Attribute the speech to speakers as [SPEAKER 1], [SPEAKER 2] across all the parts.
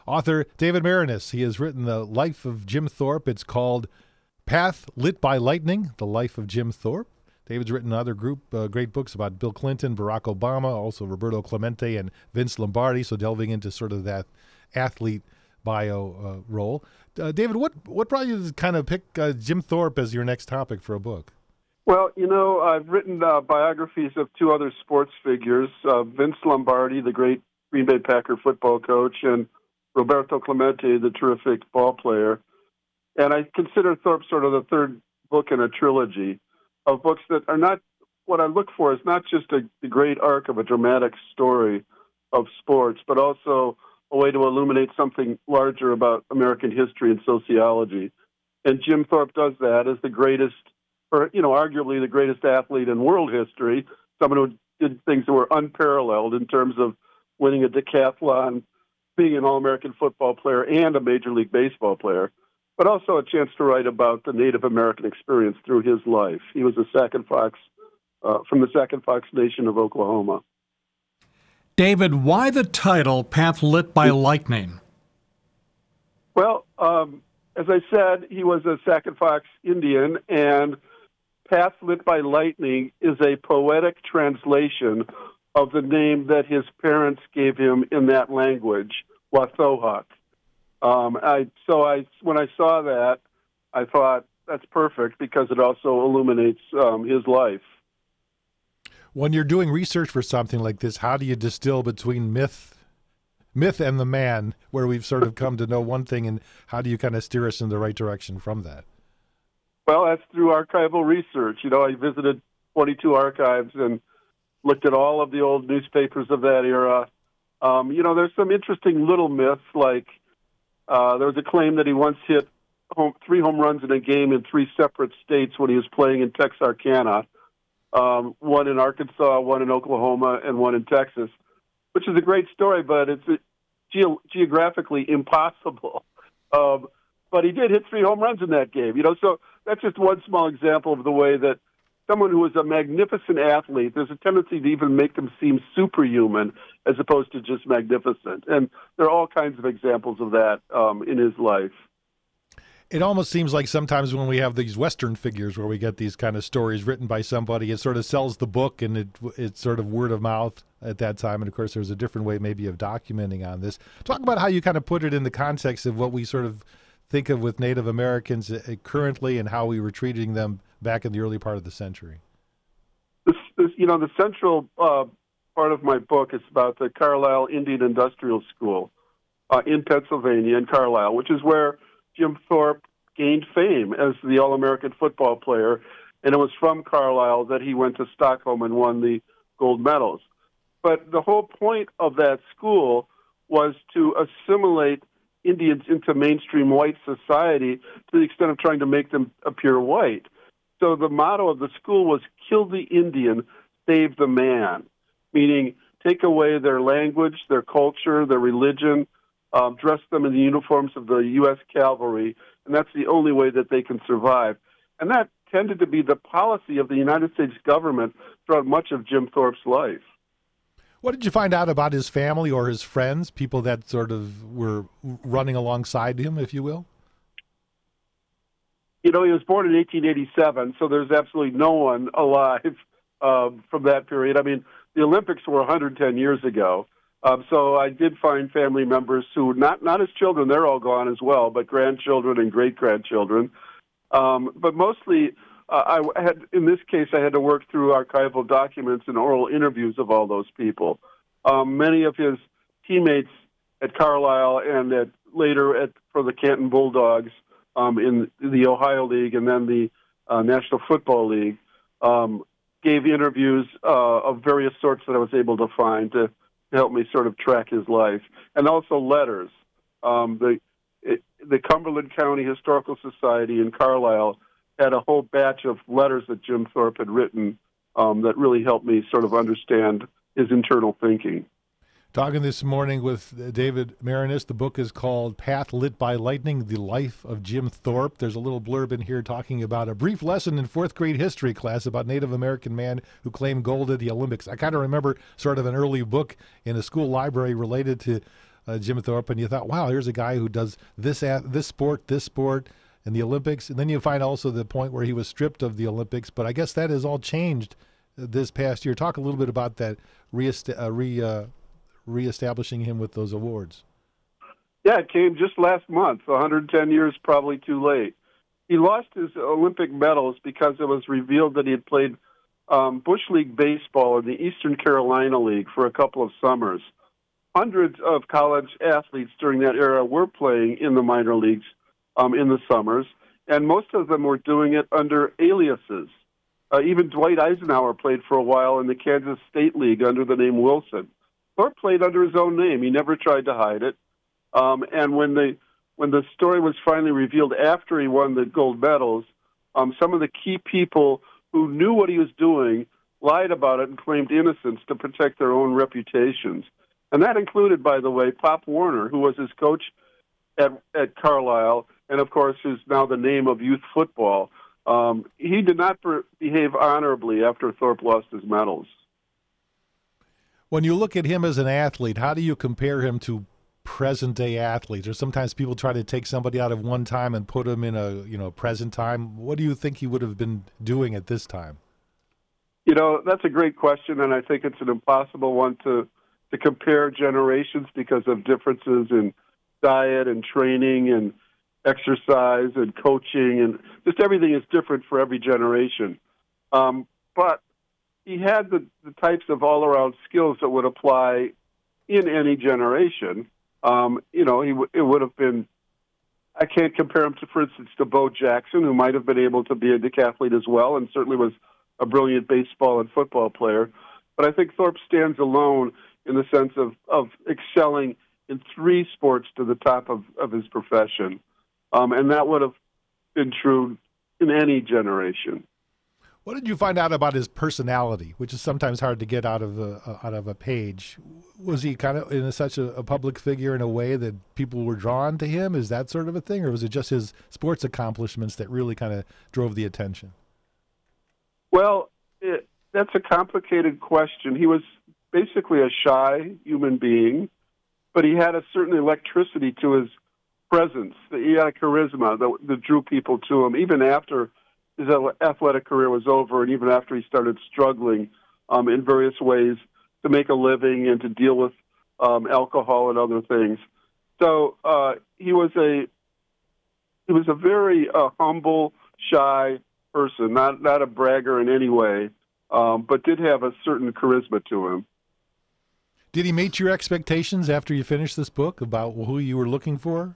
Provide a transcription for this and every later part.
[SPEAKER 1] Author David Maraniss. He has written The Life of Jim Thorpe. It's called Path Lit by Lightning, The Life of Jim Thorpe. David's written other great books about Bill Clinton, Barack Obama, also Roberto Clemente and Vince Lombardi, so delving into sort of that athlete bio role. David, what brought you to kind of pick Jim Thorpe as your next topic for a book?
[SPEAKER 2] Well, I've written biographies of two other sports figures, Vince Lombardi, the great Green Bay Packer football coach, and Roberto Clemente, the terrific ball player. And I consider Thorpe sort of the third book in a trilogy of books that are not, what I look for is not just the great arc of a dramatic story of sports, but also a way to illuminate something larger about American history and sociology. And Jim Thorpe does that as the greatest, or, arguably the greatest athlete in world history, someone who did things that were unparalleled in terms of winning a decathlon, being an All-American football player and a Major League Baseball player, but also a chance to write about the Native American experience through his life. He was a Sac and Fox, from the Sac and Fox Nation of Oklahoma.
[SPEAKER 3] David, why the title Path Lit by Lightning?
[SPEAKER 2] Well, as I said, he was a Sac and Fox Indian, and Path Lit by Lightning is a poetic translation of the name that his parents gave him in that language, Wathohawk. When I saw that, I thought that's perfect because it also illuminates his life.
[SPEAKER 1] When you're doing research for something like this, how do you distill between myth and the man, where we've sort of come to know one thing, and how do you kind of steer us in the right direction from that?
[SPEAKER 2] Well, that's through archival research. I visited 22 archives and looked at all of the old newspapers of that era. There's some interesting little myths, like there was a claim that he once hit 3 home runs in a game in 3 separate states when he was playing in Texarkana, one in Arkansas, one in Oklahoma, and one in Texas, which is a great story, but it's geographically impossible. But he did hit 3 home runs in that game, so that's just one small example of the way that someone who is a magnificent athlete, there's a tendency to even make them seem superhuman as opposed to just magnificent. And there are all kinds of examples of that in his life.
[SPEAKER 1] It almost seems like sometimes when we have these Western figures where we get these kind of stories written by somebody, it sort of sells the book, and it's sort of word of mouth at that time. And, of course, there's a different way maybe of documenting on this. Talk about how you kind of put it in the context of what we sort of think of with Native Americans currently and how we were treating them back in the early part of the century.
[SPEAKER 2] The central part of my book is about the Carlisle Indian Industrial School in Pennsylvania, in Carlisle, which is where Jim Thorpe gained fame as the All-American football player, and it was from Carlisle that he went to Stockholm and won the gold medals. But the whole point of that school was to assimilate Indians into mainstream white society to the extent of trying to make them appear white. So the motto of the school was kill the Indian, save the man, meaning take away their language, their culture, their religion, dress them in the uniforms of the U.S. cavalry, and that's the only way that they can survive. And that tended to be the policy of the United States government throughout much of Jim Thorpe's life.
[SPEAKER 1] What did you find out about his family or his friends, people that sort of were running alongside him, if you will?
[SPEAKER 2] He was born in 1887, so there's absolutely no one alive from that period. I mean, the Olympics were 110 years ago. So I did find family members who, not his children, they're all gone as well, but grandchildren and great-grandchildren. But mostly, in this case, I had to work through archival documents and oral interviews of all those people. Many of his teammates at Carlisle and later for the Canton Bulldogs in the Ohio League and then the National Football League gave interviews of various sorts that I was able to find to help me sort of track his life, and also letters. The Cumberland County Historical Society in Carlisle had a whole batch of letters that Jim Thorpe had written that really helped me sort of understand his internal thinking.
[SPEAKER 1] Talking this morning with David Maraniss. The book is called Path Lit by Lightning, The Life of Jim Thorpe. There's a little blurb in here talking about a brief lesson in fourth grade history class about Native American man who claimed gold at the Olympics. I kind of remember sort of an early book in a school library related to Jim Thorpe, and you thought, wow, here's a guy who does this sport, in the Olympics. And then you find also the point where he was stripped of the Olympics. But I guess that has all changed this past year. Talk a little bit about that reestablishing him with those awards.
[SPEAKER 2] Yeah, it came just last month, 110 years probably too late. He lost his Olympic medals because it was revealed that he had played Bush League baseball in the Eastern Carolina League for a couple of summers. Hundreds of college athletes during that era were playing in the minor leagues in the summers, and most of them were doing it under aliases. Even Dwight Eisenhower played for a while in the Kansas State League under the name Wilson. Thorpe played under his own name. He never tried to hide it. And when the story was finally revealed after he won the gold medals, some of the key people who knew what he was doing lied about it and claimed innocence to protect their own reputations. And that included, by the way, Pop Warner, who was his coach at Carlisle, and of course is now the name of youth football. He did not behave honorably after Thorpe lost his medals.
[SPEAKER 1] When you look at him as an athlete, how do you compare him to present-day athletes? Or sometimes people try to take somebody out of one time and put him in a present time. What do you think he would have been doing at this time?
[SPEAKER 2] That's a great question, and I think it's an impossible one to compare generations because of differences in diet and training and exercise and coaching, and just everything is different for every generation. But he had the types of all-around skills that would apply in any generation. It would have been, I can't compare him to, for instance, to Bo Jackson, who might have been able to be a decathlete as well and certainly was a brilliant baseball and football player. But I think Thorpe stands alone in the sense of excelling in three sports to the top of his profession. And that would have been true in any generation.
[SPEAKER 1] What did you find out about his personality, which is sometimes hard to get out of a page? Was he kind of in such a public figure in a way that people were drawn to him? Is that sort of a thing? Or was it just his sports accomplishments that really kind of drove the attention?
[SPEAKER 2] Well, that's a complicated question. He was basically a shy human being, but he had a certain electricity to his presence. He had a charisma that drew people to him, even after his athletic career was over and even after he started struggling in various ways to make a living and to deal with alcohol and other things. So he was a very humble, shy person, not a bragger in any way, but did have a certain charisma to him.
[SPEAKER 1] Did he meet your expectations after you finished this book about who you were looking for?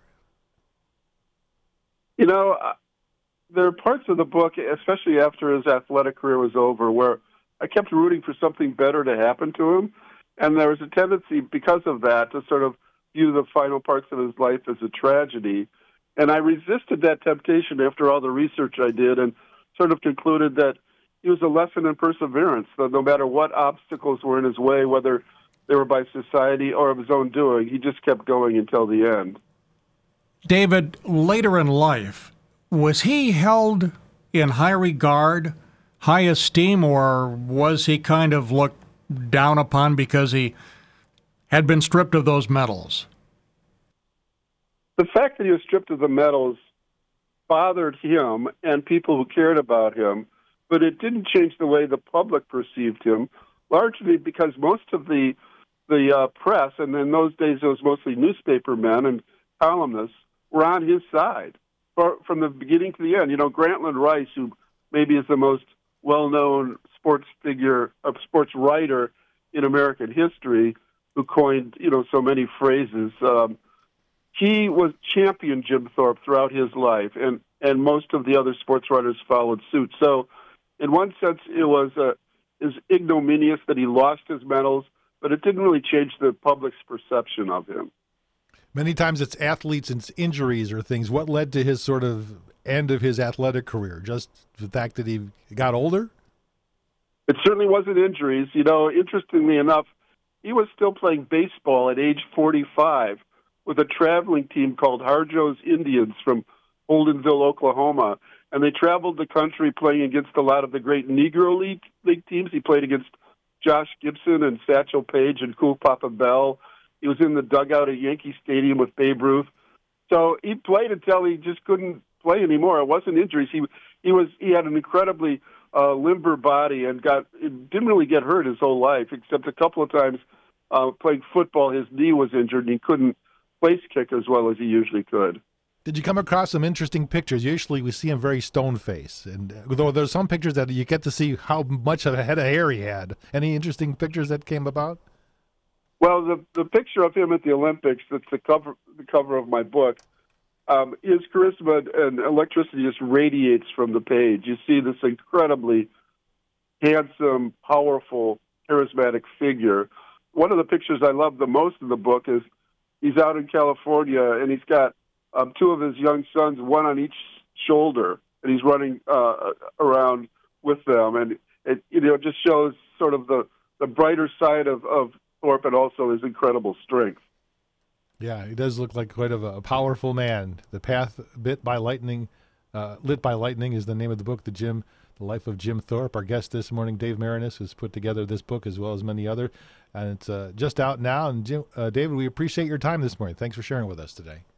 [SPEAKER 2] There are parts of the book, especially after his athletic career was over, where I kept rooting for something better to happen to him. And there was a tendency, because of that, to sort of view the final parts of his life as a tragedy. And I resisted that temptation after all the research I did and sort of concluded that he was a lesson in perseverance, that no matter what obstacles were in his way, whether they were by society or of his own doing, he just kept going until the end.
[SPEAKER 3] David, later in life, was he held in high regard, high esteem, or was he kind of looked down upon because he had been stripped of those medals?
[SPEAKER 2] The fact that he was stripped of the medals bothered him and people who cared about him, but it didn't change the way the public perceived him, largely because most of the press, and in those days it was mostly newspaper men and columnists, were on his side from the beginning to the end. Grantland Rice, who maybe is the most well-known sports figure, a sports writer in American history, who coined, so many phrases. He was champion Jim Thorpe throughout his life, and most of the other sports writers followed suit. So in one sense, it is ignominious that he lost his medals, but it didn't really change the public's perception of him.
[SPEAKER 1] Many times it's athletes and injuries or things. What led to his sort of end of his athletic career? Just the fact that he got older?
[SPEAKER 2] It certainly wasn't injuries. Interestingly enough, he was still playing baseball at age 45 with a traveling team called Harjo's Indians from Holdenville, Oklahoma. And they traveled the country playing against a lot of the great Negro League teams. He played against Josh Gibson and Satchel Paige and Cool Papa Bell He was in the dugout at Yankee Stadium with Babe Ruth. So he played until he just couldn't play anymore. It wasn't injuries. He had an incredibly limber body and didn't really get hurt his whole life, except a couple of times playing football. His knee was injured and he couldn't place kick as well as he usually could.
[SPEAKER 1] Did you come across some interesting pictures? Usually we see him very stone-faced, and though there's some pictures that you get to see how much of a head of hair he had. Any interesting pictures that came about?
[SPEAKER 2] Well, the picture of him at the Olympics, that's the cover of my book, his charisma and electricity just radiates from the page. You see this incredibly handsome, powerful, charismatic figure. One of the pictures I love the most in the book is he's out in California, and he's got two of his young sons, one on each shoulder, and he's running around with them. And it just shows sort of the brighter side of Thorpe and also his incredible strength.
[SPEAKER 1] Yeah, he does look like quite a powerful man. The Path Lit by Lightning is the name of the book, The Life of Jim Thorpe. Our guest this morning, Dave Marinis, has put together this book as well as many other, and it's just out now. And David, we appreciate your time this morning. Thanks for sharing with us today.